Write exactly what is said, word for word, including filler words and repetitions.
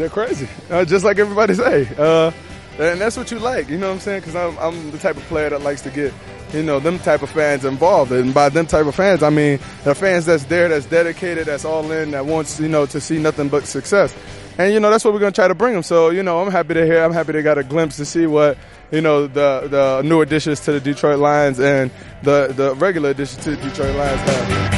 they're crazy, uh, just like everybody say. Uh, and that's what you like, you know what I'm saying? Because I'm, I'm the type of player that likes to get, you know, them type of fans involved. And by them type of fans, I mean the fans that's there, that's dedicated, that's all in, that wants, you know, to see nothing but success. And, you know, that's what we're going to try to bring them. So, you know, I'm happy to hear. I'm happy they got a glimpse to see what, you know, the, the new additions to the Detroit Lions and the, the regular additions to the Detroit Lions have.